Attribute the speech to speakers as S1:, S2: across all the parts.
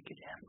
S1: Thank you, Dan.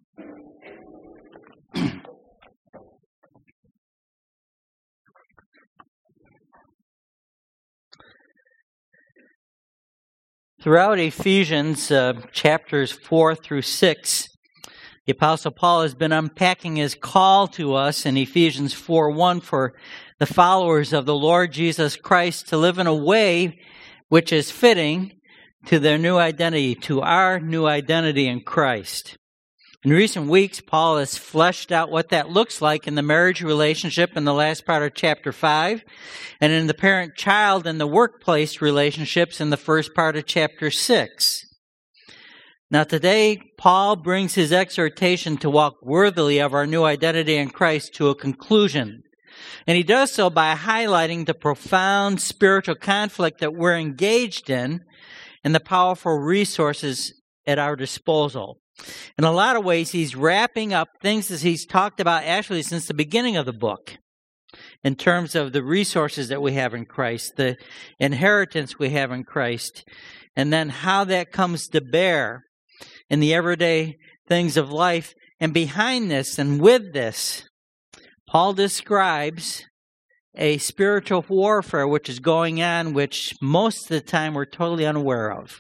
S1: Throughout Ephesians chapters 4 through 6, the Apostle Paul has been unpacking his call to us in Ephesians 4:1 for the followers of the Lord Jesus Christ to live in a way which is fitting to their new identity, to our new identity in Christ. In recent weeks, Paul has fleshed out what that looks like in the marriage relationship in the last part of chapter 5, and in the parent-child and the workplace relationships in the first part of chapter 6. Now today, Paul brings his exhortation to walk worthily of our new identity in Christ to a conclusion. And he does so by highlighting the profound spiritual conflict that we're engaged in and the powerful resources at our disposal. In a lot of ways, he's wrapping up things that he's talked about actually since the beginning of the book in terms of the resources that we have in Christ, the inheritance we have in Christ, and then how that comes to bear in the everyday things of life. And behind this and with this, Paul describes a spiritual warfare which is going on, which most of the time we're totally unaware of.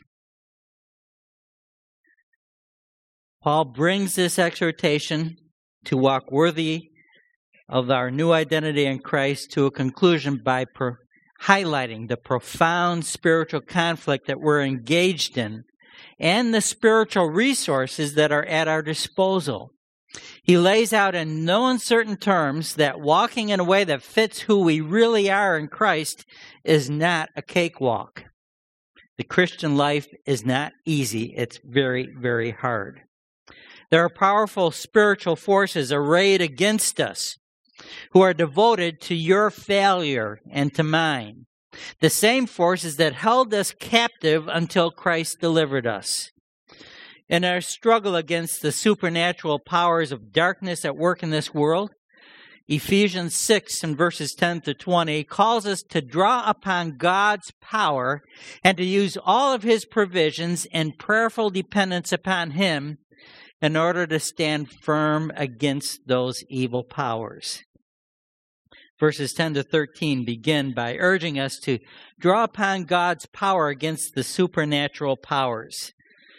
S1: Paul brings this exhortation to walk worthy of our new identity in Christ to a conclusion by highlighting the profound spiritual conflict that we're engaged in and the spiritual resources that are at our disposal. He lays out in no uncertain terms that walking in a way that fits who we really are in Christ is not a cakewalk. The Christian life is not easy. It's very, very hard. There are powerful spiritual forces arrayed against us who are devoted to your failure and to mine. The same forces that held us captive until Christ delivered us. In our struggle against the supernatural powers of darkness at work in this world, Ephesians 6 and verses 10 to 20 calls us to draw upon God's power and to use all of His provisions in prayerful dependence upon Him in order to stand firm against those evil powers. Verses 10 to 13 begin by urging us to draw upon God's power against the supernatural powers.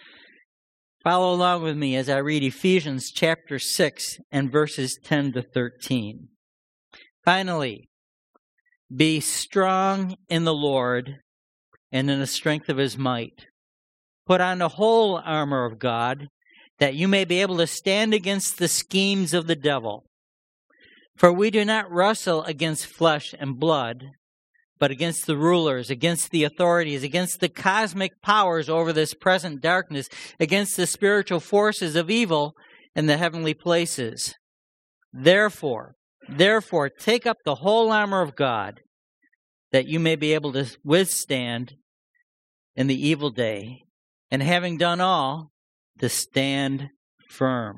S1: Follow along with me as I read Ephesians chapter 6 and verses 10 to 13. Finally, be strong in the Lord and in the strength of His might. Put on the whole armor of God, that you may be able to stand against the schemes of the devil. For we do not wrestle against flesh and blood, but against the rulers, against the authorities, against the cosmic powers over this present darkness, against the spiritual forces of evil in the heavenly places. Therefore, take up the whole armor of God, that you may be able to withstand in the evil day, and having done all, to stand firm.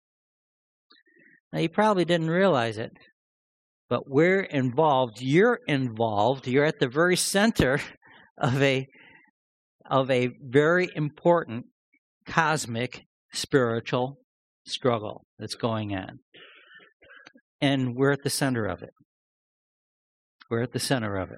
S1: Now, you probably didn't realize it, but we're involved. You're involved. You're at the very center of a very important cosmic spiritual struggle that's going on. And we're at the center of it. We're at the center of it.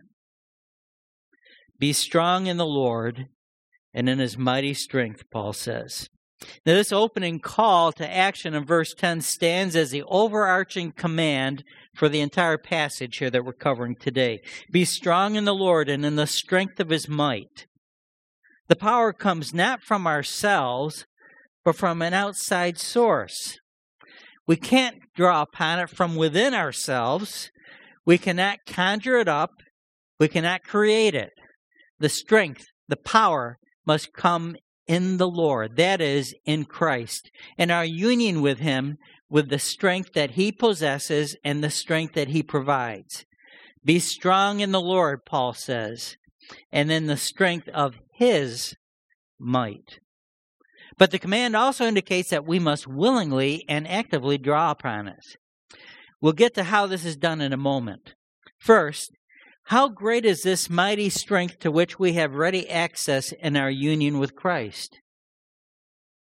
S1: Be strong in the Lord and in His mighty strength, Paul says. Now, this opening call to action in verse 10 stands as the overarching command for the entire passage here that we're covering today. Be strong in the Lord and in the strength of His might. The power comes not from ourselves, but from an outside source. We can't draw upon it from within ourselves. We cannot conjure it up. We cannot create it. The strength, the power must come in the Lord, that is, in Christ, and our union with Him with the strength that He possesses and the strength that He provides. Be strong in the Lord, Paul says, and in the strength of His might. But the command also indicates that we must willingly and actively draw upon it. We'll get to how this is done in a moment. First, how great is this mighty strength to which we have ready access in our union with Christ?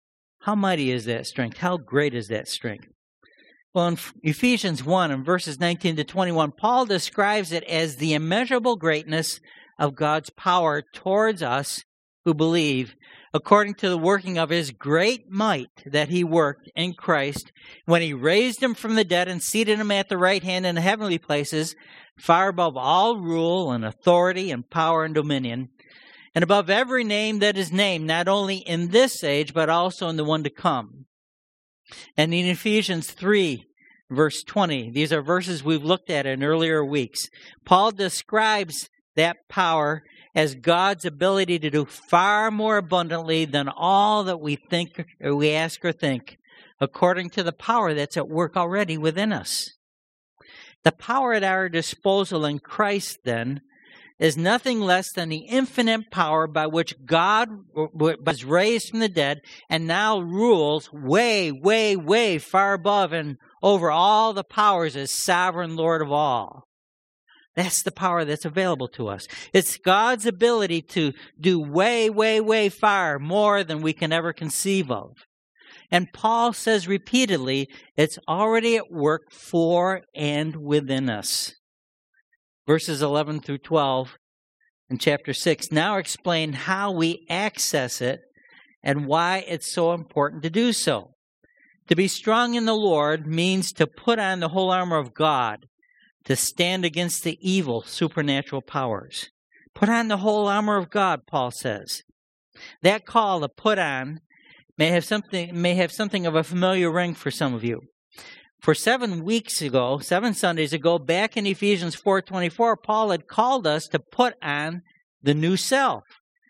S1: How mighty is that strength? How great is that strength? Well, in Ephesians 1 and verses 19 to 21, Paul describes it as the immeasurable greatness of God's power towards us who believe, according to the working of his great might that he worked in Christ when he raised him from the dead and seated him at the right hand in the heavenly places, far above all rule and authority and power and dominion, and above every name that is named, not only in this age, but also in the one to come. And in Ephesians 3, verse 20, these are verses we've looked at in earlier weeks, Paul describes that power as God's ability to do far more abundantly than all that we think or we ask or think, according to the power that's at work already within us. The power at our disposal in Christ, then, is nothing less than the infinite power by which God was raised from the dead and now rules way, way, way far above and over all the powers as sovereign Lord of all. That's the power that's available to us. It's God's ability to do way, way, way far more than we can ever conceive of. And Paul says repeatedly, it's already at work for and within us. Verses 11 through 12 in chapter 6 now explain how we access it and why it's so important to do so. To be strong in the Lord means to put on the whole armor of God, to stand against the evil supernatural powers. Put on the whole armor of God, Paul says. That call to put on may have something of a familiar ring for some of you. For 7 Sundays ago, back in Ephesians 4:24, Paul had called us to put on the new self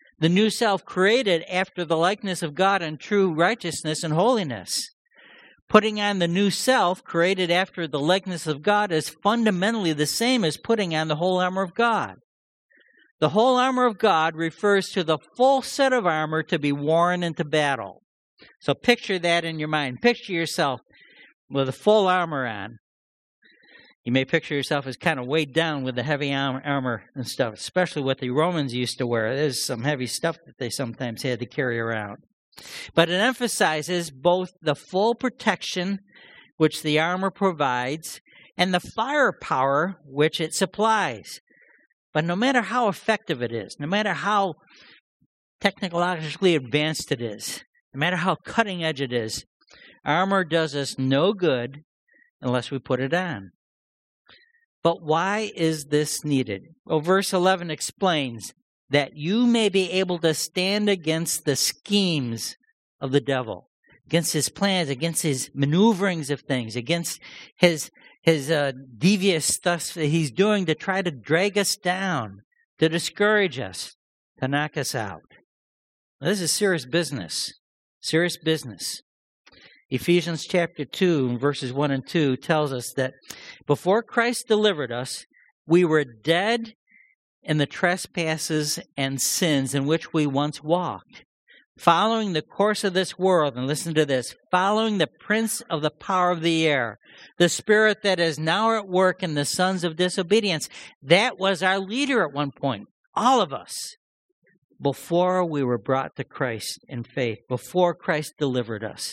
S1: created after the likeness of God in true righteousness and holiness. Putting on the new self created after the likeness of God is fundamentally the same as putting on the whole armor of God. The whole armor of God refers to the full set of armor to be worn into battle. So picture that in your mind. Picture yourself with a full armor on. You may picture yourself as kind of weighed down with the heavy armor and stuff, especially what the Romans used to wear. There's some heavy stuff that they sometimes had to carry around. But it emphasizes both the full protection which the armor provides and the firepower which it supplies. But no matter how effective it is, no matter how technologically advanced it is, no matter how cutting edge it is, armor does us no good unless we put it on. But why is this needed? Well, verse 11 explains that you may be able to stand against the schemes of the devil, against his plans, against his maneuverings of things, against his devious stuff that he's doing to try to drag us down, to discourage us, to knock us out. Now, this is serious business. Serious business. Ephesians chapter 2, verses 1 and 2 tells us that before Christ delivered us, we were dead in the trespasses and sins in which we once walked, following the course of this world, and listen to this, following the prince of the power of the air, the spirit that is now at work in the sons of disobedience. That was our leader at one point, all of us, before we were brought to Christ in faith, before Christ delivered us.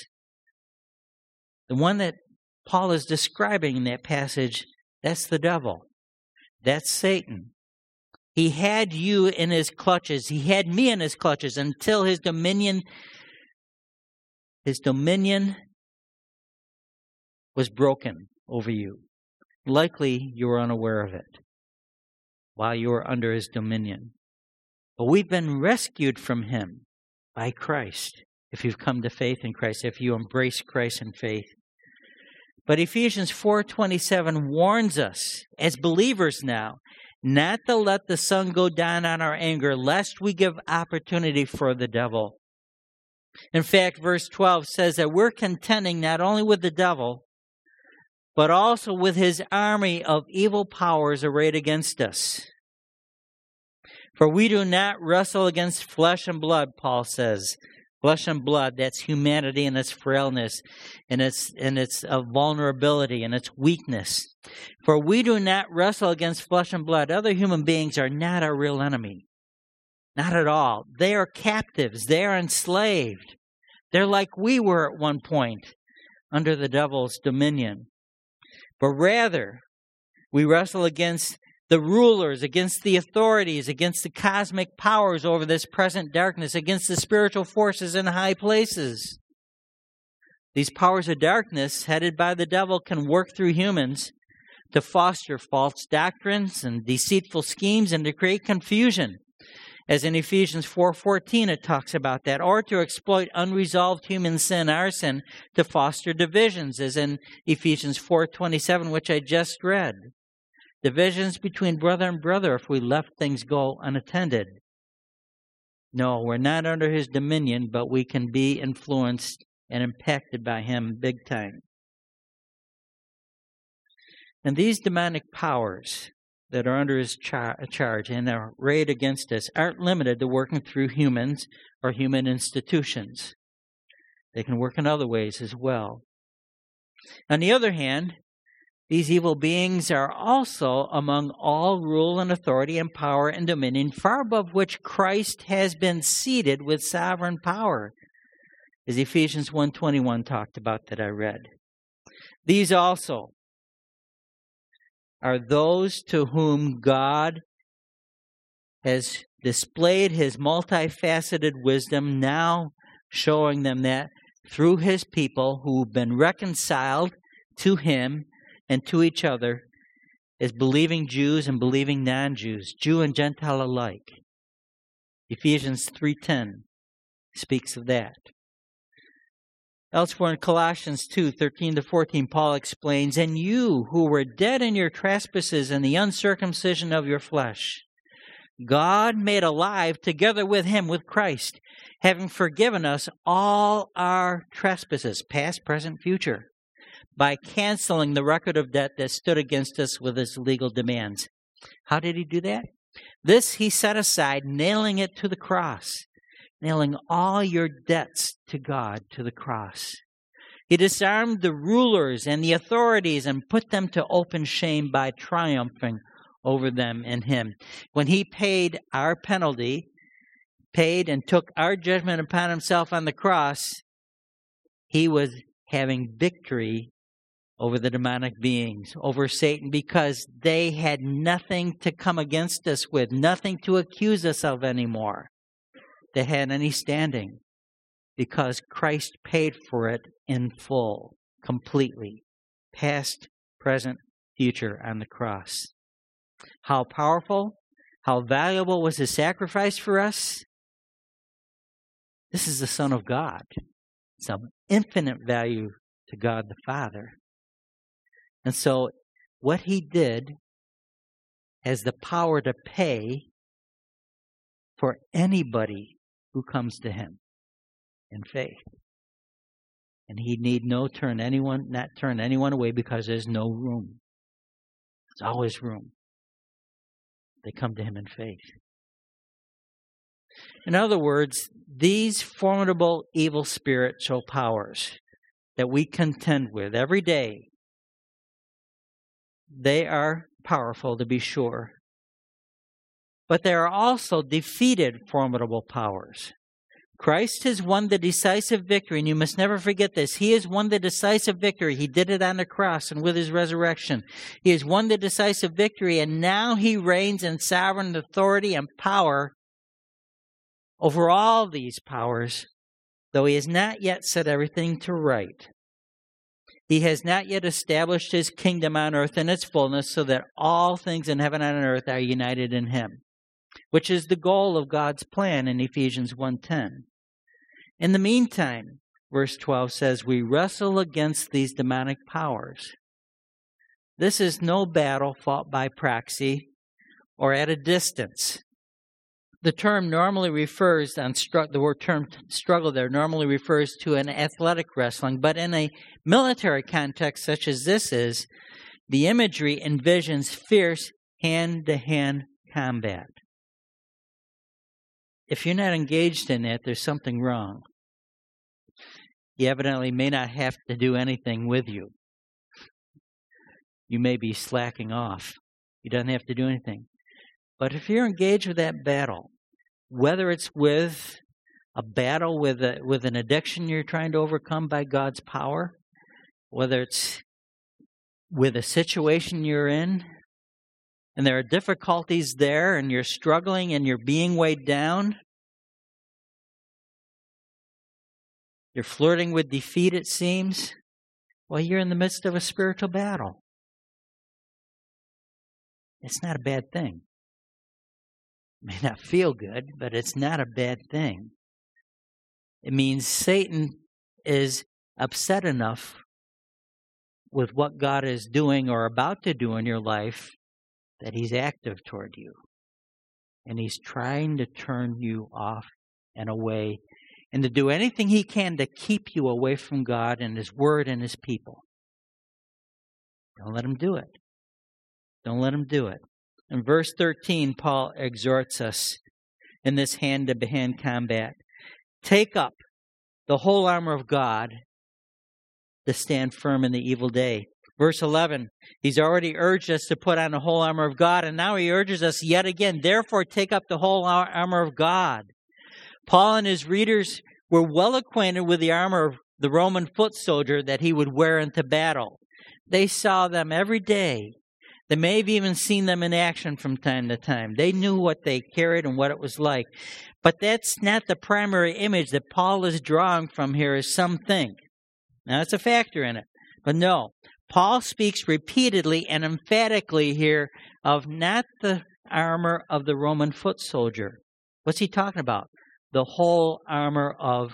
S1: The one that Paul is describing in that passage, that's the devil. That's Satan. He had you in his clutches. He had me in his clutches until his dominion was broken over you. Likely you were unaware of it while you were under his dominion. But we've been rescued from him by Christ. If you've come to faith in Christ, if you embrace Christ in faith. But Ephesians 4:27 warns us as believers now not to let the sun go down on our anger, lest we give opportunity for the devil. In fact, verse 12 says that we're contending not only with the devil, but also with his army of evil powers arrayed against us. For we do not wrestle against flesh and blood, Paul says. Flesh and blood, that's humanity and its frailness and its vulnerability and its weakness. For we do not wrestle against flesh and blood. Other human beings are not our real enemy. Not at all. They are captives. They are enslaved. They're like we were at one point, under the devil's dominion. But rather, we wrestle against the rulers, against the authorities, against the cosmic powers over this present darkness, against the spiritual forces in high places. These powers of darkness, headed by the devil, can work through humans to foster false doctrines and deceitful schemes and to create confusion. As in Ephesians 4:14, it talks about that. Or to exploit unresolved human sin, our sin, to foster divisions, as in Ephesians 4:27, which I just read. Divisions between brother and brother if we left things go unattended. No, we're not under his dominion, but we can be influenced and impacted by him big time. And these demonic powers that are under his charge and are arrayed against us aren't limited to working through humans or human institutions. They can work in other ways as well. On the other hand, these evil beings are also among all rule and authority and power and dominion, far above which Christ has been seated with sovereign power, as Ephesians 1:21 talked about that I read. These also are those to whom God has displayed his multifaceted wisdom, now showing them that through his people who've been reconciled to him and to each other as believing Jews and believing non-Jews, Jew and Gentile alike. Ephesians 3:10 speaks of that. Elsewhere in Colossians 2:13-14, Paul explains, "And you who were dead in your trespasses and the uncircumcision of your flesh, God made alive together with him, with Christ, having forgiven us all our trespasses, past, present, future, by canceling the record of debt that stood against us with its legal demands." How did he do that? This he set aside, nailing it to the cross. Nailing all your debts to God to the cross. He disarmed the rulers and the authorities and put them to open shame by triumphing over them in him. When he paid our penalty, paid and took our judgment upon himself on the cross, he was having victory over the demonic beings, over Satan, because they had nothing to come against us with, nothing to accuse us of anymore. They had any standing because Christ paid for it in full, completely, past, present, future on the cross. How powerful, how valuable was his sacrifice for us? This is the Son of God. It's of infinite value to God the Father. And so what he did has the power to pay for anybody who comes to him in faith. And he need not turn anyone away, because there's no room. There's always room. They come to him in faith. In other words, these formidable evil spiritual powers that we contend with every day, they are powerful, to be sure. But there are also defeated formidable powers. Christ has won the decisive victory, and you must never forget this. He has won the decisive victory. He did it on the cross and with his resurrection. He has won the decisive victory, and now he reigns in sovereign authority and power over all these powers, though he has not yet set everything to right. He has not yet established his kingdom on earth in its fullness, so that all things in heaven and on earth are united in him, which is the goal of God's plan in Ephesians 1:10. In the meantime, verse 12 says, we wrestle against these demonic powers. This is no battle fought by proxy or at a distance. The term normally refers, the word term struggle there normally refers to an athletic wrestling, but in a military context such as this is, the imagery envisions fierce hand-to-hand combat. If you're not engaged in that, there's something wrong. He evidently may not have to do anything with you. You may be slacking off. He doesn't have to do anything. But if you're engaged with that battle, whether it's with a battle with an addiction you're trying to overcome by God's power, whether it's with a situation you're in, and there are difficulties there, and you're struggling and you're being weighed down, you're flirting with defeat, it seems, well, you're in the midst of a spiritual battle. It's not a bad thing. It may not feel good, but it's not a bad thing. It means Satan is upset enough with what God is doing or about to do in your life that he's active toward you. And he's trying to turn you off and away and to do anything he can to keep you away from God and his word and his people. Don't let him do it. Don't let him do it. In verse 13, Paul exhorts us in this hand-to-hand combat. Take up the whole armor of God to stand firm in the evil day. Verse 11, he's already urged us to put on the whole armor of God, and now he urges us yet again, therefore take up the whole armor of God. Paul and his readers were well acquainted with the armor of the Roman foot soldier that he would wear into battle. They saw them every day. They may have even seen them in action from time to time. They knew what they carried and what it was like. But that's not the primary image that Paul is drawing from here, as some think. Now, it's a factor in it. But no, Paul speaks repeatedly and emphatically here of not the armor of the Roman foot soldier. What's he talking about? The whole armor of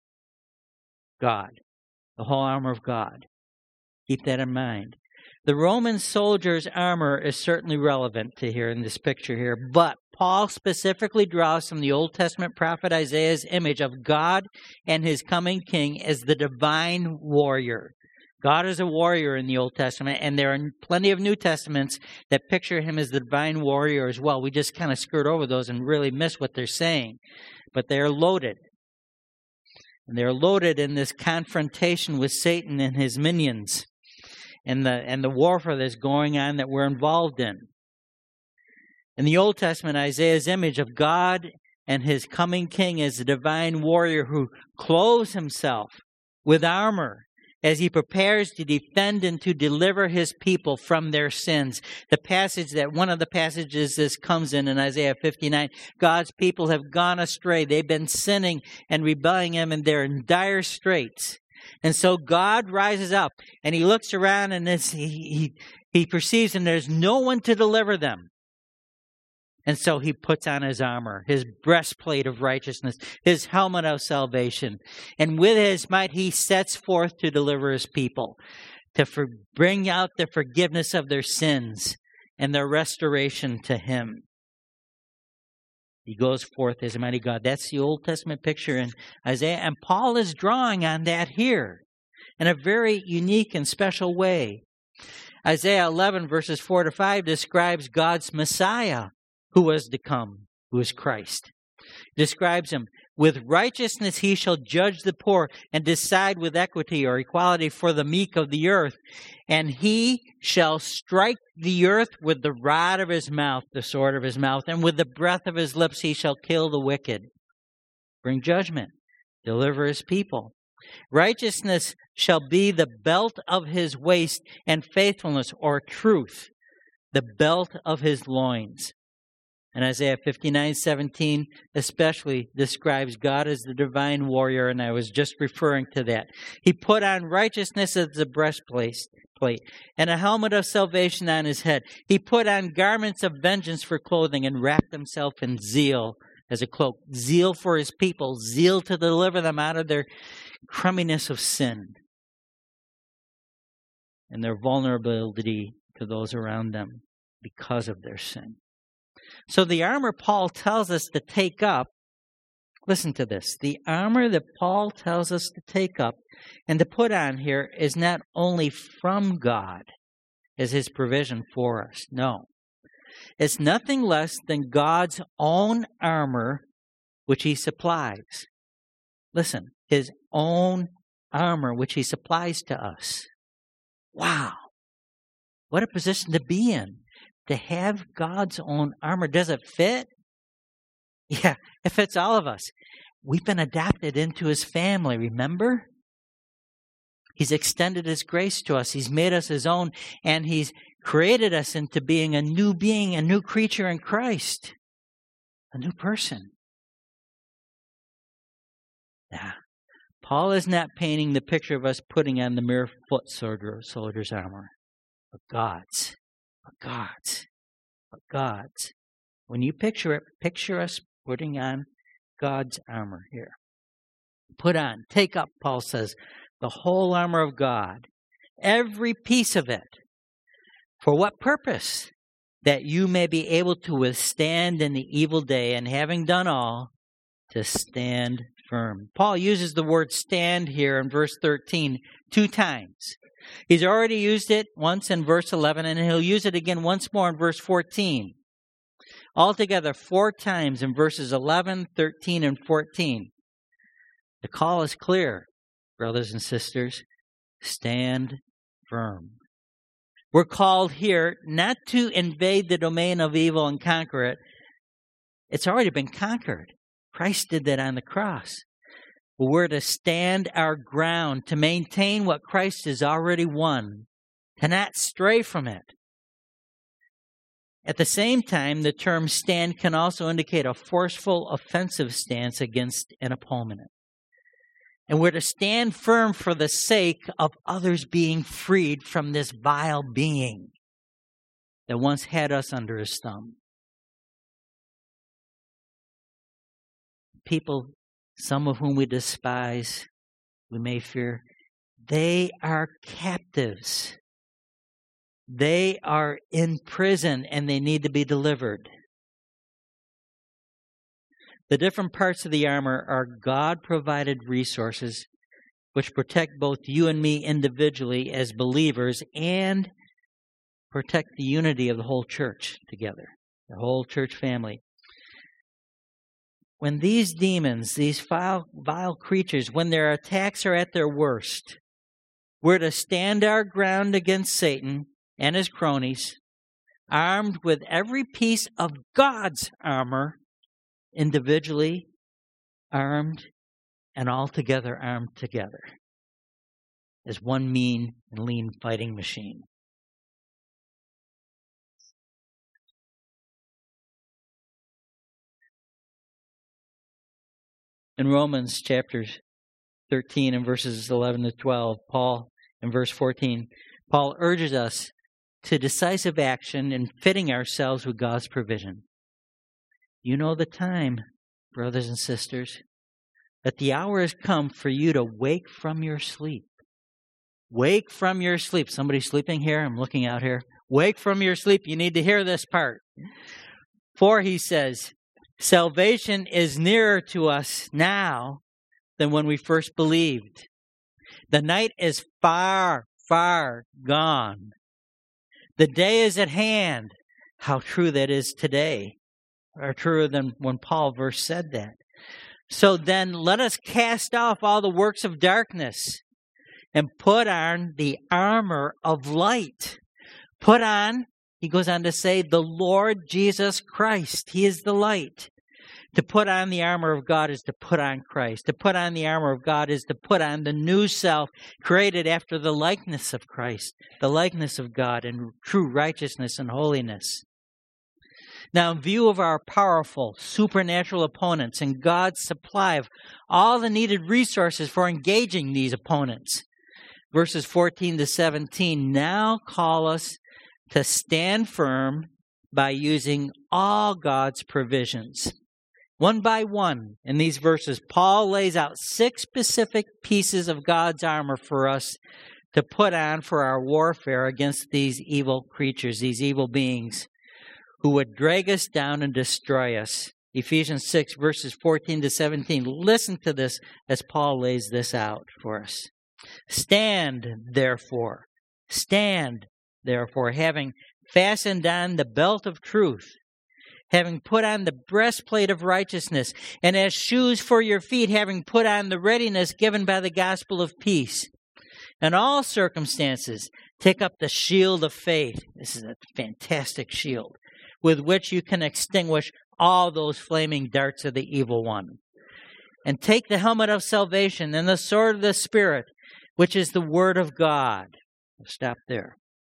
S1: God. The whole armor of God. Keep that in mind. The Roman soldier's armor is certainly relevant to here in this picture here, but Paul specifically draws from the Old Testament prophet Isaiah's image of God and his coming king as the divine warrior. God is a warrior in the Old Testament, and there are plenty of New Testaments that picture him as the divine warrior as well. We just kind of skirt over those and really miss what they're saying. But they're loaded. And they're loaded in this confrontation with Satan and his minions and the warfare that's going on that we're involved in. In the Old Testament, Isaiah's image of God and his coming king as a divine warrior who clothes himself with armor as he prepares to defend and to deliver his people from their sins. One of the passages this comes in Isaiah 59, God's people have gone astray. They've been sinning and rebelling him, and they're in dire straits. And so God rises up, and he looks around, and he perceives, and there's no one to deliver them. And so he puts on his armor, his breastplate of righteousness, his helmet of salvation. And with his might, he sets forth to deliver his people, to bring out the forgiveness of their sins and their restoration to him. He goes forth as a mighty God. That's the Old Testament picture in Isaiah. And Paul is drawing on that here in a very unique and special way. Isaiah 11, verses 4 to 5, describes God's Messiah, who was to come, who is Christ. Describes him, with righteousness he shall judge the poor and decide with equity or equality for the meek of the earth. And he shall strike the earth with the rod of his mouth, the sword of his mouth, and with the breath of his lips he shall kill the wicked. Bring judgment, deliver his people. Righteousness shall be the belt of his waist, and faithfulness or truth, the belt of his loins. And Isaiah 59:17 especially describes God as the divine warrior, and I was just referring to that. He put on righteousness as the breastplate, and a helmet of salvation on his head. He put on garments of vengeance for clothing and wrapped himself in zeal as a cloak. Zeal for his people, zeal to deliver them out of their crumminess of sin and their vulnerability to those around them because of their sin. So the armor Paul tells us to take up, listen to this, the armor that Paul tells us to take up and to put on here is not only from God as his provision for us. No. It's nothing less than God's own armor which he supplies. Listen, his own armor which he supplies to us. Wow. What a position to be in. To have God's own armor. Does it fit? Yeah, it fits all of us. we've been adopted into his family, remember? He's extended his grace to us. He's made us his own, and he's created us into being, a new creature in Christ, a new person. Yeah. Paul is not painting the picture of us putting on the mere foot soldier's armor, but God's. When you picture it, picture us putting on God's armor here. Put on, take up, Paul says, the whole armor of God, every piece of it. For what purpose? That you may be able to withstand in the evil day, and having done all, to stand firm. Paul uses the word stand here in verse 13 2 times. He's already used it once in verse 11, and he'll use it again once more in verse 14. Altogether 4 times in verses 11, 13, and 14. The call is clear, brothers and sisters. Stand firm. We're called here not to invade the domain of evil and conquer it. It's already been conquered. Christ did that on the cross. But we're to stand our ground, to maintain what Christ has already won, to not stray from it. At the same time, the term stand can also indicate a forceful, offensive stance against an opponent. And we're to stand firm for the sake of others being freed from this vile being that once had us under his thumb. People, some of whom we despise, we may fear, they are captives. They are in prison and they need to be delivered. The different parts of the armor are God-provided resources which protect both you and me individually as believers and protect the unity of the whole church together, the whole church family. When these demons, these vile creatures, when their attacks are at their worst, we're to stand our ground against Satan and his cronies, armed with every piece of God's armor, individually armed and altogether armed together as one mean and lean fighting machine. In Romans chapter 13 and verses 11 to 12, Paul, in verse 14, Paul urges us to decisive action in fitting ourselves with God's provision. You know the time, brothers and sisters, that the hour has come for you to wake from your sleep. Wake from your sleep. Somebody sleeping here? I'm looking out here. Wake from your sleep. You need to hear this part. For, he says, salvation is nearer to us now than when we first believed. The night is far, far gone. The day is at hand. How true that is today. Or truer than when Paul first said that. So then let us cast off all the works of darkness and put on the armor of light. Put on, he goes on to say, the Lord Jesus Christ. He is the light. To put on the armor of God is to put on Christ. To put on the armor of God is to put on the new self created after the likeness of Christ, the likeness of God in true righteousness and holiness. Now, in view of our powerful supernatural opponents and God's supply of all the needed resources for engaging these opponents, verses 14 to 17 now call us to stand firm by using all God's provisions. One by one, in these verses, Paul lays out 6 specific pieces of God's armor for us to put on for our warfare against these evil creatures, these evil beings who would drag us down and destroy us. Ephesians 6, verses 14 to 17. Listen to this as Paul lays this out for us. Stand, therefore, having fastened on the belt of truth, having put on the breastplate of righteousness, and as shoes for your feet, having put on the readiness given by the gospel of peace. In all circumstances, take up the shield of faith. This is a fantastic shield, with which you can extinguish all those flaming darts of the evil one. And take the helmet of salvation and the sword of the Spirit, which is the Word of God. We'll stop there.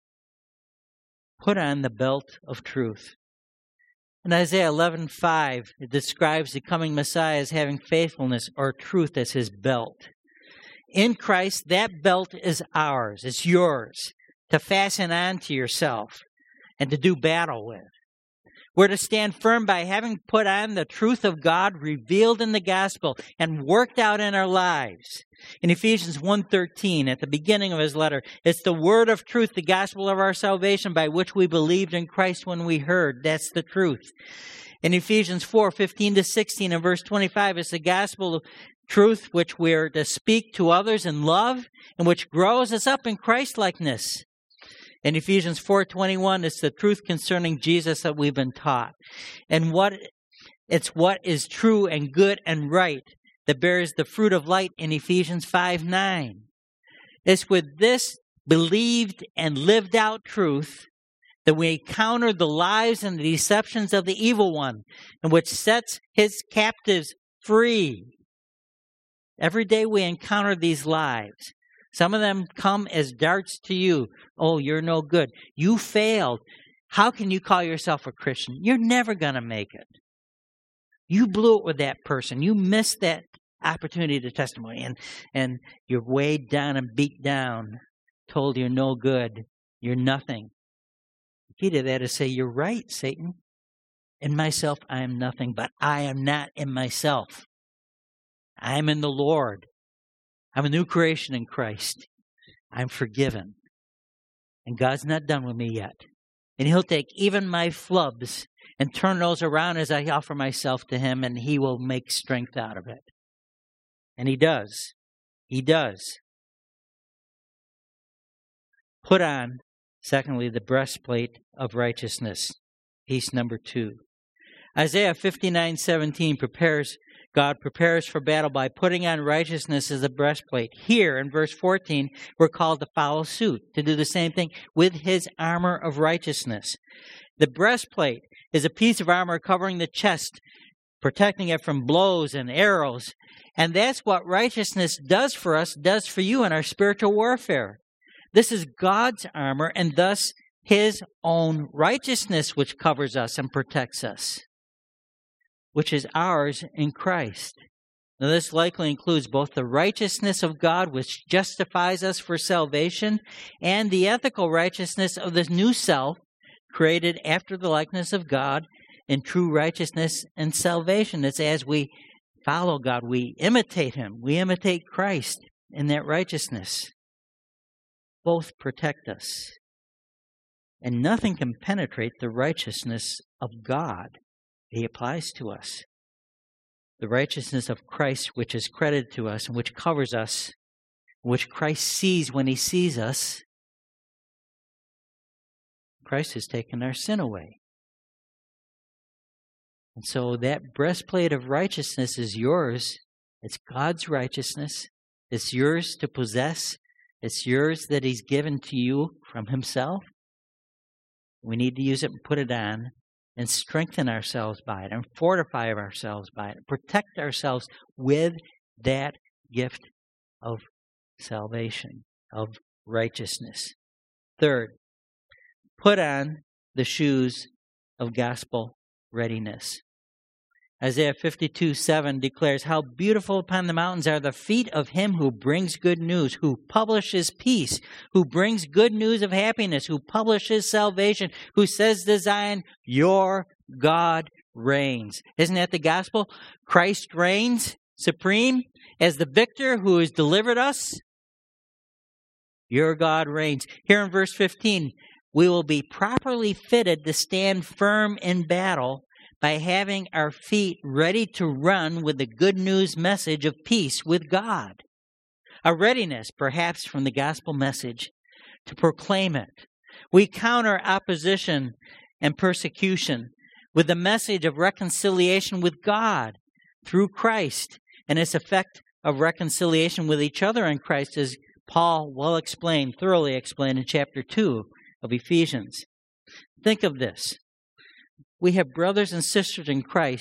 S1: Put on the belt of truth. In Isaiah 11:5, it describes the coming Messiah as having faithfulness or truth as his belt. In Christ, that belt is ours. It's yours to fasten on to yourself and to do battle with. We're to stand firm by having put on the truth of God revealed in the gospel and worked out in our lives. In Ephesians 1:13, at the beginning of his letter, it's the word of truth, the gospel of our salvation, by which we believed in Christ when we heard. That's the truth. In Ephesians 4:15-16 and verse 25, it's the gospel of truth which we're to speak to others in love and which grows us up in Christ-likeness. In Ephesians 4:21, it's the truth concerning Jesus that we've been taught. And it's what is true and good and right that bears the fruit of light in Ephesians 5:9. It's with this believed and lived out truth that we encounter the lies and the deceptions of the evil one, and which sets his captives free. Every day we encounter these lies. Some of them come as darts to you. Oh, you're no good. You failed. How can you call yourself a Christian? You're never going to make it. You blew it with that person. You missed that opportunity to testimony. And you're weighed down and beat down, told you're no good. You're nothing. The key to that is say, you're right, Satan. In myself, I am nothing, but I am not in myself. I am in the Lord. I'm a new creation in Christ. I'm forgiven. And God's not done with me yet. And he'll take even my flubs and turn those around as I offer myself to him, and he will make strength out of it. And he does. He does. Put on, secondly, the breastplate of righteousness. Piece number 2. Isaiah 59:17 God prepares for battle by putting on righteousness as a breastplate. Here in verse 14, we're called to follow suit, to do the same thing with his armor of righteousness. The breastplate is a piece of armor covering the chest, protecting it from blows and arrows. And that's what righteousness does for us, does for you in our spiritual warfare. This is God's armor and thus his own righteousness which covers us and protects us, which is ours in Christ. Now, this likely includes both the righteousness of God, which justifies us for salvation, and the ethical righteousness of this new self, created after the likeness of God in true righteousness and salvation. It's as we follow God, we imitate him. We imitate Christ in that righteousness. Both protect us. And nothing can penetrate the righteousness of God he applies to us. The righteousness of Christ, which is credited to us and which covers us, which Christ sees when he sees us. Christ has taken our sin away. And so that breastplate of righteousness is yours. It's God's righteousness. It's yours to possess. It's yours that he's given to you from himself. We need to use it and put it on and strengthen ourselves by it and fortify ourselves by it, protect ourselves with that gift of salvation, of righteousness. Third, put on the shoes of gospel readiness. Isaiah 52:7 declares, "How beautiful upon the mountains are the feet of him who brings good news, who publishes peace, who brings good news of happiness, who publishes salvation, who says to Zion, your God reigns." Isn't that the gospel? Christ reigns supreme as the victor who has delivered us. Your God reigns. Here in verse 15, we will be properly fitted to stand firm in battle by having our feet ready to run with the good news message of peace with God. A readiness, perhaps, from the gospel message to proclaim it. We counter opposition and persecution with the message of reconciliation with God through Christ and its effect of reconciliation with each other in Christ, as Paul thoroughly explained in chapter 2 of Ephesians. Think of this. We have brothers and sisters in Christ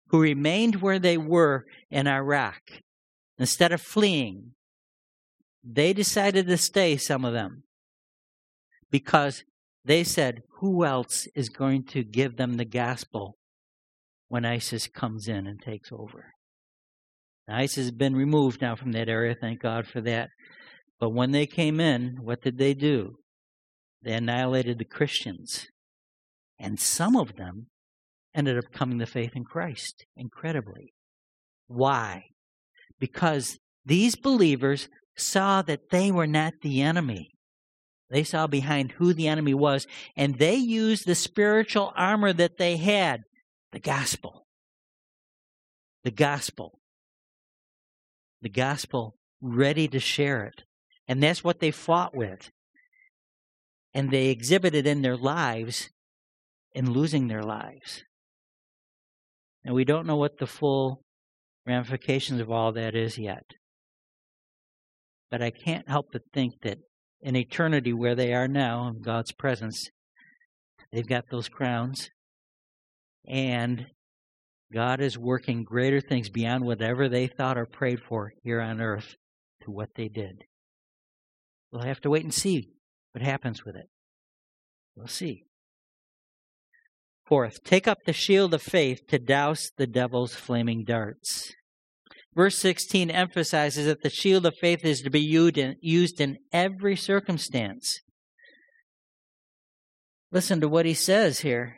S1: who remained where they were in Iraq. Instead of fleeing, they decided to stay, some of them, because they said, who else is going to give them the gospel when ISIS comes in and takes over? Now, ISIS has been removed now from that area, thank God for that. But when they came in, what did they do? They annihilated the Christians. And some of them ended up coming to faith in Christ, incredibly. Why? Because these believers saw that they were not the enemy. They saw behind who the enemy was, and they used the spiritual armor that they had, the gospel. The gospel. The gospel, ready to share it. And that's what they fought with. And they exhibited in their lives in losing their lives. And we don't know what the full ramifications of all that is yet. But I can't help but think that in eternity where they are now, in God's presence, they've got those crowns. And God is working greater things beyond whatever they thought or prayed for here on earth to what they did. We'll have to wait and see what happens with it. We'll see. Fourth, take up the shield of faith to douse the devil's flaming darts. Verse 16 emphasizes that the shield of faith is to be used in every circumstance. Listen to what he says here.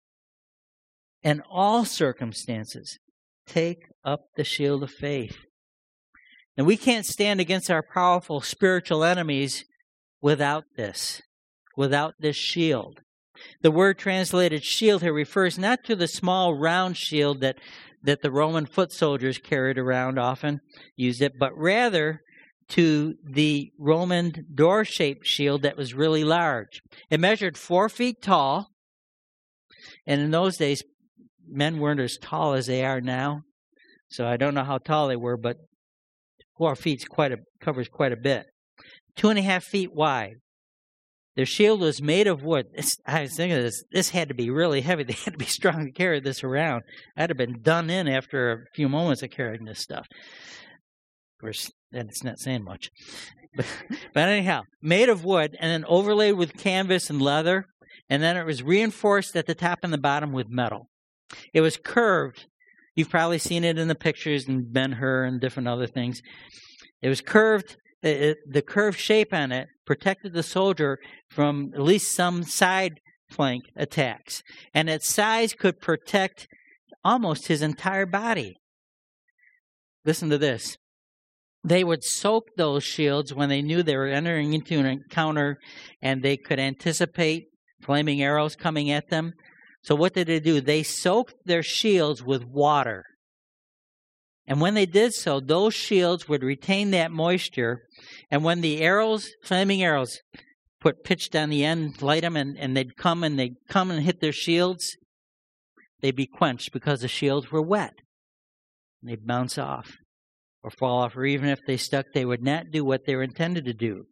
S1: In all circumstances, take up the shield of faith. And we can't stand against our powerful spiritual enemies without this shield. The word translated shield here refers not to the small round shield that the Roman foot soldiers carried around often, used it, but rather to the Roman door-shaped shield that was really large. It measured 4 feet tall, and in those days, men weren't as tall as they are now, so I don't know how tall they were, but 4 feet covers quite a bit. 2.5 feet wide. Their shield was made of wood. I was thinking this had to be really heavy. They had to be strong to carry this around. I'd have been done in after a few moments of carrying this stuff. Of course, that's not saying much. But anyhow, made of wood and then overlaid with canvas and leather, and then it was reinforced at the top and the bottom with metal. It was curved. You've probably seen it in the pictures in Ben-Hur and different other things. It was curved. The curved shape on it protected the soldier from at least some side flank attacks. And its size could protect almost his entire body. Listen to this. They would soak those shields when they knew they were entering into an encounter and they could anticipate flaming arrows coming at them. So what did they do? They soaked their shields with water. And when they did so, those shields would retain that moisture. And when the flaming arrows, put pitched on the end, light them, and they'd come and hit their shields, they'd be quenched because the shields were wet. And they'd bounce off or fall off, or even if they stuck, they would not do what they were intended to do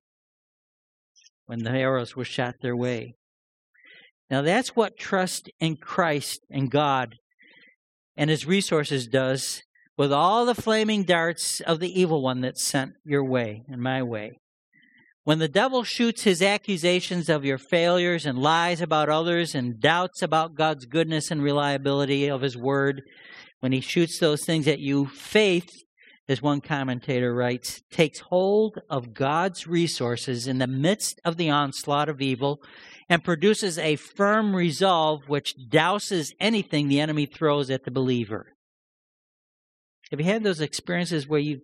S1: when the arrows were shot their way. Now that's what trust in Christ and God and His resources does with all the flaming darts of the evil one that's sent your way and my way. When the devil shoots his accusations of your failures and lies about others and doubts about God's goodness and reliability of His word, when he shoots those things at you, faith, as one commentator writes, takes hold of God's resources in the midst of the onslaught of evil and produces a firm resolve which douses anything the enemy throws at the believer. Have you had those experiences where you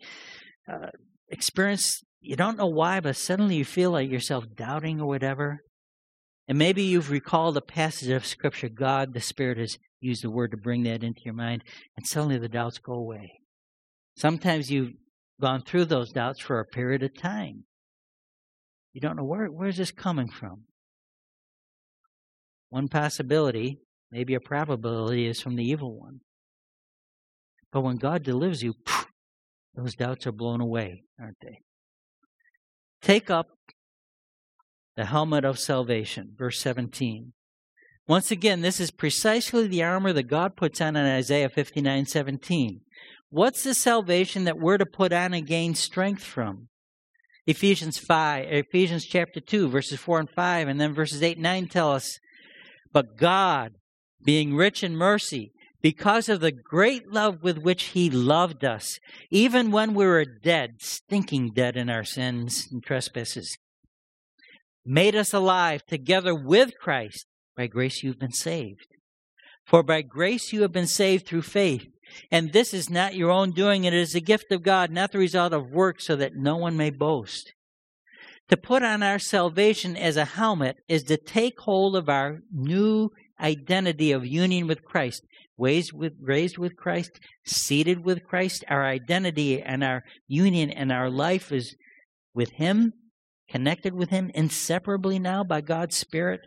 S1: you don't know why, but suddenly you feel like yourself doubting or whatever? And maybe you've recalled a passage of Scripture. God, the Spirit, has used the word to bring that into your mind, and suddenly the doubts go away. Sometimes you've gone through those doubts for a period of time. You don't know where's this coming from. One possibility, maybe a probability, is from the evil one. But when God delivers you, those doubts are blown away, aren't they? Take up the helmet of salvation, verse 17. Once again, this is precisely the armor that God puts on in Isaiah 59:17. What's the salvation that we're to put on and gain strength from? Ephesians chapter 2, verses 4 and 5, and then verses 8 and 9 tell us, but God, being rich in mercy, because of the great love with which He loved us, even when we were dead, stinking dead in our sins and trespasses, made us alive together with Christ. By grace you've been saved. For by grace you have been saved through faith. And this is not your own doing. It is a gift of God, not the result of works, so that no one may boast. To put on our salvation as a helmet is to take hold of our new identity of union with Christ. Raised with Christ, seated with Christ. Our identity and our union and our life is with Him, connected with Him inseparably now by God's Spirit.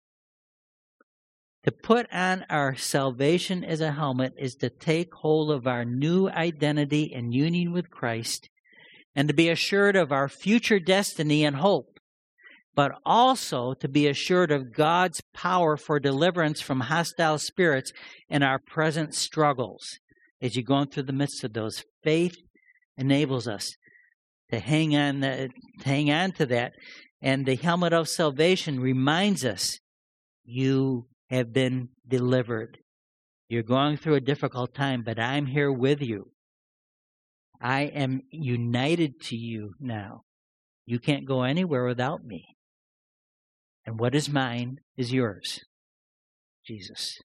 S1: To put on our salvation as a helmet is to take hold of our new identity and union with Christ and to be assured of our future destiny and hope, but also to be assured of God's power for deliverance from hostile spirits in our present struggles. As you're going through the midst of those, faith enables us to hang on to that. And the helmet of salvation reminds us, you have been delivered. You're going through a difficult time, but I'm here with you. I am united to you now. You can't go anywhere without me. And what is mine is yours. Jesus.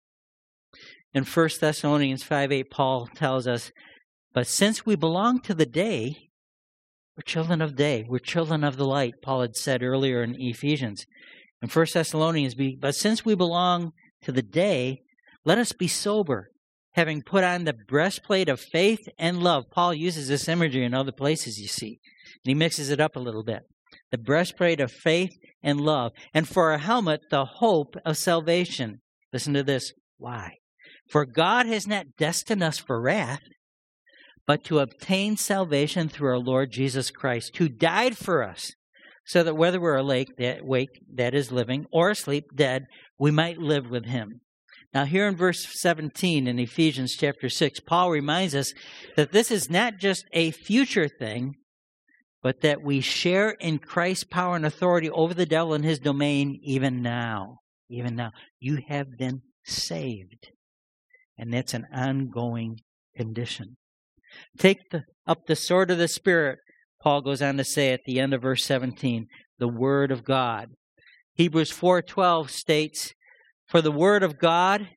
S1: In 1 Thessalonians 5:8, Paul tells us, but since we belong to the day, we're children of day. We're children of the light, Paul had said earlier in Ephesians. In 1 Thessalonians, but since we belong to the day, let us be sober, having put on the breastplate of faith and love. Paul uses this imagery in other places, you see, and he mixes it up a little bit. The breastplate of faith and love. And for a helmet, the hope of salvation. Listen to this. Why? For God has not destined us for wrath, but to obtain salvation through our Lord Jesus Christ, who died for us, so that whether we're awake, that is living, or asleep, dead, we might live with Him. Now here in verse 17 in Ephesians chapter 6, Paul reminds us that this is not just a future thing, but that we share in Christ's power and authority over the devil and his domain even now. Even now. You have been saved. And that's an ongoing condition. Take up the sword of the Spirit, Paul goes on to say at the end of verse 17, the Word of God. Hebrews 4:12 states, for the Word of God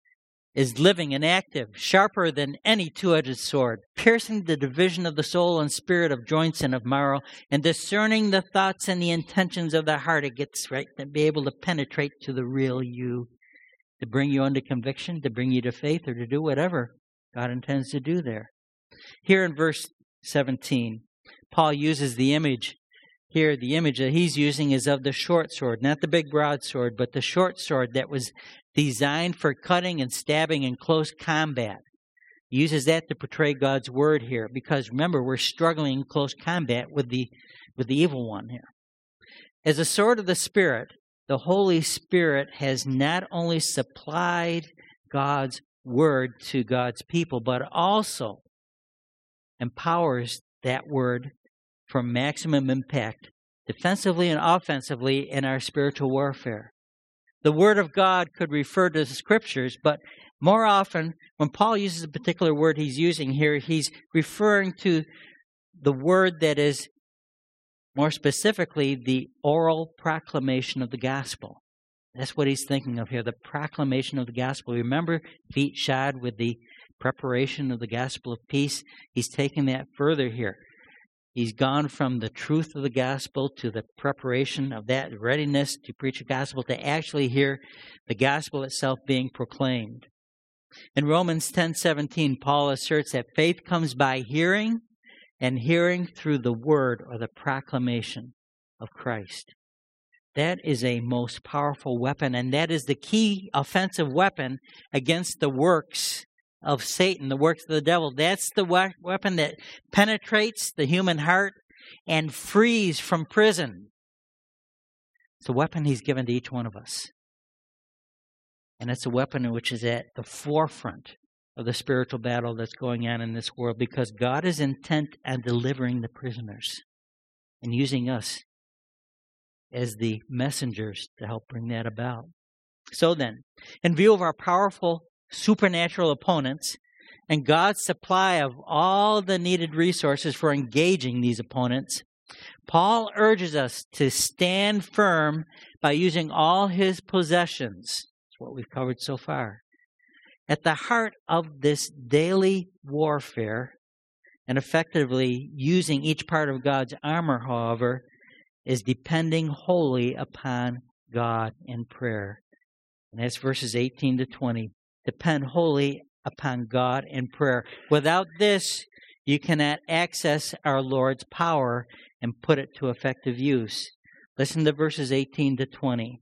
S1: is living and active, sharper than any two-edged sword, piercing the division of the soul and spirit, of joints and of marrow, and discerning the thoughts and the intentions of the heart. It gets right to be able to penetrate to the real you, to bring you under conviction, to bring you to faith, or to do whatever God intends to do there. Here in verse 17, Paul uses the image here. The image that he's using is of the short sword, not the big broadsword, but the short sword that was designed for cutting and stabbing in close combat. He uses that to portray God's word here, because remember, we're struggling in close combat with the evil one here. As a sword of the Spirit, the Holy Spirit has not only supplied God's word to God's people, but also empowers that word for maximum impact, defensively and offensively, in our spiritual warfare. The Word of God could refer to the Scriptures, but more often, when Paul uses a particular word he's using here, he's referring to the word that is, more specifically, the oral proclamation of the gospel. That's what he's thinking of here, the proclamation of the gospel. Remember, feet shod with the preparation of the gospel of peace? He's taking that further here. He's gone from the truth of the gospel to the preparation of that readiness to preach the gospel, to actually hear the gospel itself being proclaimed. In Romans 10:17, Paul asserts that faith comes by hearing, and hearing through the word or the proclamation of Christ. That is a most powerful weapon, and that is the key offensive weapon against the works of Satan, the works of the devil. That's the weapon that penetrates the human heart and frees from prison. It's a weapon he's given to each one of us. And it's a weapon which is at the forefront of the spiritual battle that's going on in this world, because God is intent on delivering the prisoners and using us as the messengers to help bring that about. So then, in view of our powerful supernatural opponents and God's supply of all the needed resources for engaging these opponents, Paul urges us to stand firm by using all his possessions. That's what we've covered so far. At the heart of this daily warfare, and effectively using each part of God's armor, however, is depending wholly upon God in prayer. And that's verses 18 to 20. Depend wholly upon God in prayer. Without this, you cannot access our Lord's power and put it to effective use. Listen to verses 18 to 20.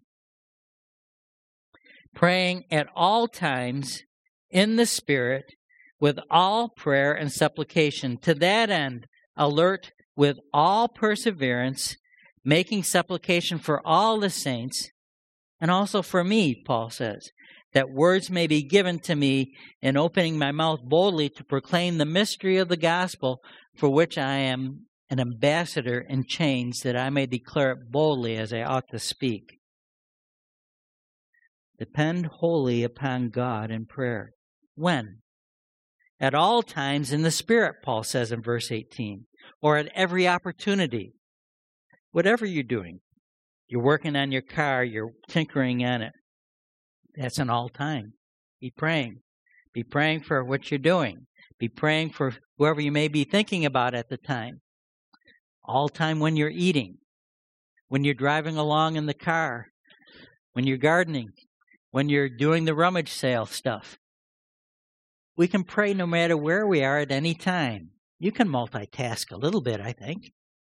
S1: Praying at all times in the Spirit with all prayer and supplication. To that end, alert with all perseverance, making supplication for all the saints, and also for me, Paul says, that words may be given to me in opening my mouth boldly to proclaim the mystery of the gospel, for which I am an ambassador in chains, that I may declare it boldly as I ought to speak. Depend wholly upon God in prayer. When? At all times in the Spirit, Paul says in verse 18, or at every opportunity. Whatever you're doing, you're working on your car, you're tinkering on it, that's an all time. Be praying. Be praying for what you're doing. Be praying for whoever you may be thinking about at the time. All time when you're eating, when you're driving along in the car, when you're gardening, when you're doing the rummage sale stuff. We can pray no matter where we are at any time. You can multitask a little bit, I think.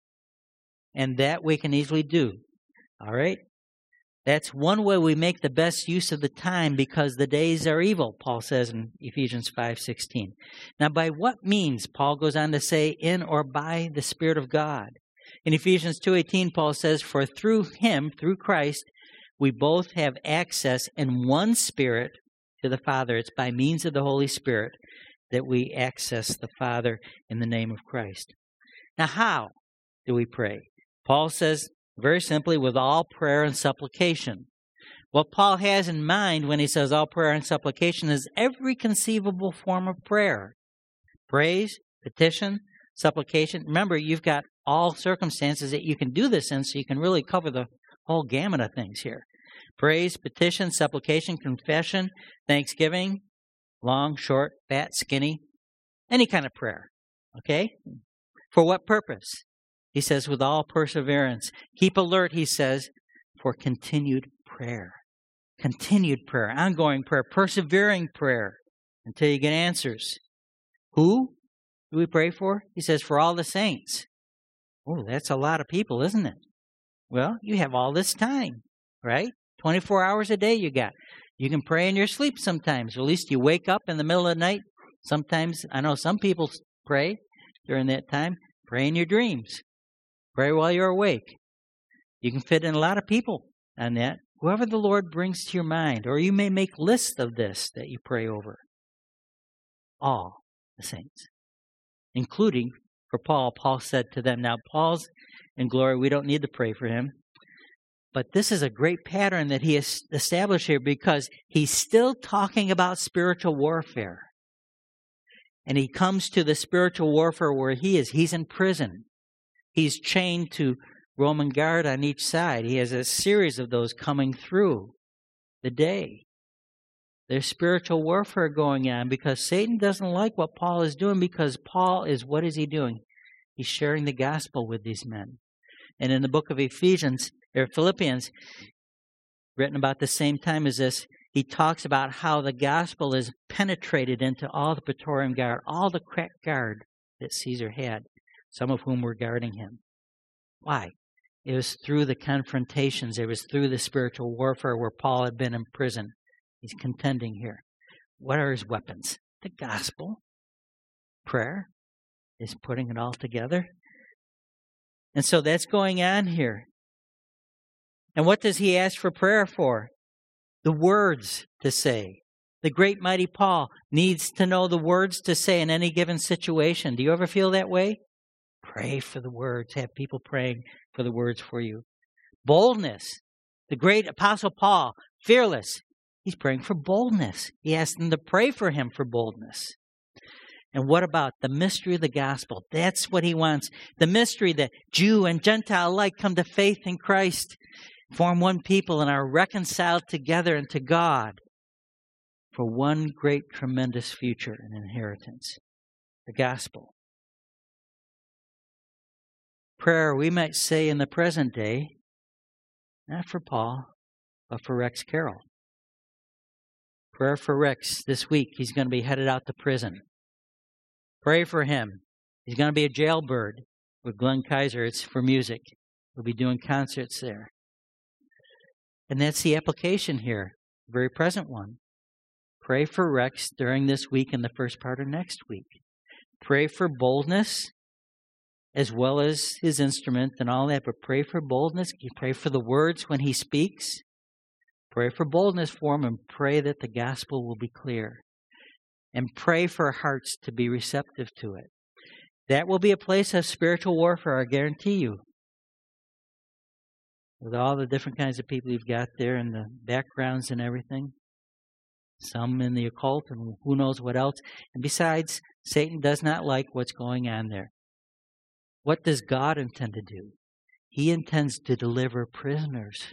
S1: And that we can easily do. All right? That's one way we make the best use of the time, because the days are evil, Paul says in Ephesians 5:16. Now, by what means, Paul goes on to say, in or by the Spirit of God. In Ephesians 2:18, Paul says, for through him, through Christ, we both have access in one Spirit to the Father. It's by means of the Holy Spirit that we access the Father in the name of Christ. Now, how do we pray? Paul says, very simply, with all prayer and supplication. What Paul has in mind when he says all prayer and supplication is every conceivable form of prayer. Praise, petition, supplication. Remember, you've got all circumstances that you can do this in, so you can really cover the whole gamut of things here. Praise, petition, supplication, confession, thanksgiving, long, short, fat, skinny, any kind of prayer. Okay? For what purpose? He says, with all perseverance. Keep alert, he says, for continued prayer. Continued prayer, ongoing prayer, persevering prayer until you get answers. Who do we pray for? He says, for all the saints. Oh, that's a lot of people, isn't it? Well, you have all this time, right? 24 hours a day you got. You can pray in your sleep sometimes, or at least you wake up in the middle of the night. Sometimes, I know some people pray during that time. Pray in your dreams. Pray while you're awake. You can fit in a lot of people on that. Whoever the Lord brings to your mind, or you may make lists of this that you pray over. All the saints, including for Paul. Paul said to them, now Paul's in glory, we don't need to pray for him. But this is a great pattern that he has established here, because he's still talking about spiritual warfare. And he comes to the spiritual warfare where he is. He's in prison. He's chained to Roman guard on each side. He has a series of those coming through the day. There's spiritual warfare going on because Satan doesn't like what Paul is doing, because Paul is, what is he doing? He's sharing the gospel with these men. And in the book of Philippians, written about the same time as this, he talks about how the gospel is penetrated into all the Praetorian Guard, all the crack guard that Caesar had, some of whom were guarding him. Why? It was through the confrontations. It was through the spiritual warfare where Paul had been in prison. He's contending here. What are his weapons? The gospel. Prayer is putting it all together. And so that's going on here. And what does he ask for prayer for? the words to say. The great mighty Paul needs to know the words to say in any given situation. Do you ever feel that way? Pray for the words. Have people praying for the words for you. Boldness. The great Apostle Paul, fearless. He's praying for boldness. He asked them to pray for him for boldness. And what about the mystery of the gospel? That's what he wants. The mystery that Jew and Gentile alike come to faith in Christ, form one people, and are reconciled together unto God for one great, tremendous future and inheritance. The gospel. Prayer, we might say in the present day, not for Paul, but for Rex Carroll. Prayer for Rex this week. He's going to be headed out to prison. Pray for him. He's going to be a jailbird with Glenn Kaiser. It's for music. We'll be doing concerts there. And that's the application here, the very present one. Pray for Rex during this week and the first part of next week. Pray for boldness as well as his instrument and all that, but pray for boldness. You pray for the words when he speaks. Pray for boldness for him and pray that the gospel will be clear. And pray for hearts to be receptive to it. That will be a place of spiritual warfare, I guarantee you. With all the different kinds of people you've got there and the backgrounds and everything. Some in the occult and who knows what else. And besides, Satan does not like what's going on there. What does God intend to do? He intends to deliver prisoners.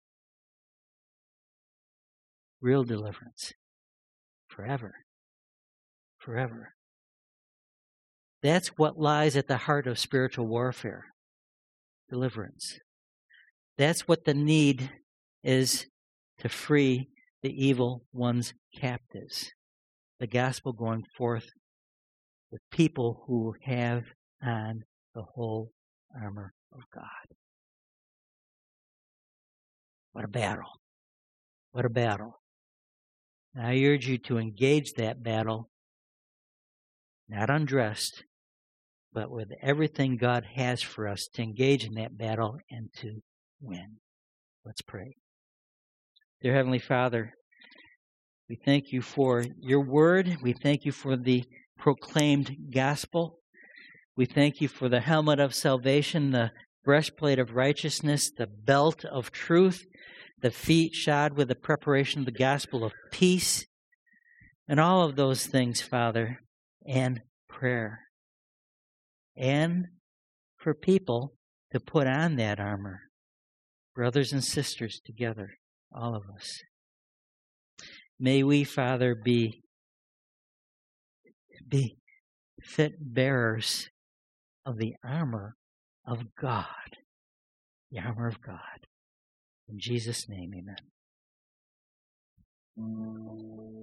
S1: Real deliverance. Forever. Forever. That's what lies at the heart of spiritual warfare. Deliverance. That's what the need is to free the evil one's captives. The gospel going forth with people who have on the whole armor of God. What a battle. What a battle. I urge you to engage that battle, not undressed, but with everything God has for us to engage in that battle and to win. Let's pray. Dear Heavenly Father, we thank you for your word. We thank you for the proclaimed gospel. We thank you for the helmet of salvation, the breastplate of righteousness, the belt of truth, the feet shod with the preparation of the gospel of peace, and all of those things, Father, and prayer. And for people to put on that armor, brothers and sisters together, all of us. May we, Father, be fit bearers of the armor of God. The armor of God. In Jesus' name, amen.